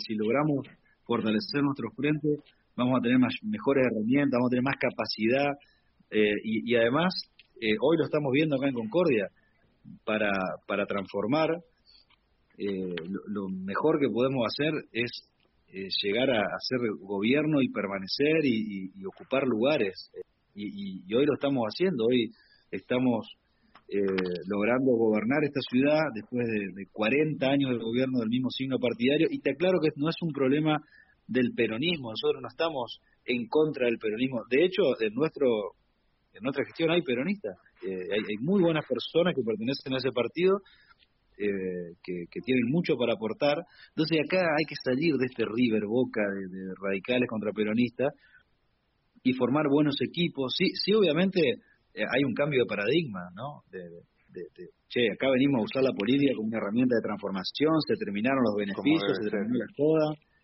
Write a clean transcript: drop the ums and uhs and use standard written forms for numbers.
si logramos fortalecer nuestros frentes, vamos a tener mejores herramientas, vamos a tener más capacidad, y además, hoy lo estamos viendo acá en Concordia, para transformar, lo mejor que podemos hacer es llegar a hacer gobierno y permanecer y ocupar lugares, y hoy lo estamos haciendo. Hoy estamos logrando gobernar esta ciudad después de 40 años de gobierno del mismo signo partidario, y te aclaro que no es un problema del peronismo. Nosotros no estamos en contra del peronismo. De hecho, en nuestra gestión hay peronistas, hay muy buenas personas que pertenecen a ese partido, que tienen mucho para aportar. Entonces acá hay que salir de este River Boca de radicales contra peronistas y formar buenos equipos. Sí, obviamente hay un cambio de paradigma, ¿no? Che, acá venimos a usar la política como una herramienta de transformación, se terminaron los beneficios, se terminó la joda.